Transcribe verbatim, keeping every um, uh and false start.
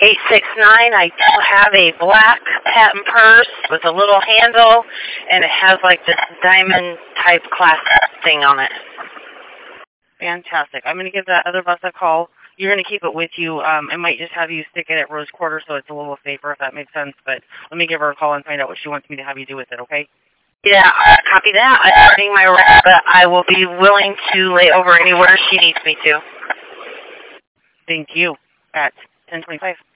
eight six nine. I do have a black patent purse with a little handle, and it has like this diamond type clasp thing on it. Fantastic. I'm going to give that other bus a call. You're going to keep it with you. Um, I might just have you stick it at Rose Quarter so it's a little safer, if that makes sense. But let me give her a call and find out what she wants me to have you do with it, okay? Yeah, uh, copy that. I'm starting my rep, but I will be willing to lay over anywhere she needs me to. Thank you. At ten twenty-five.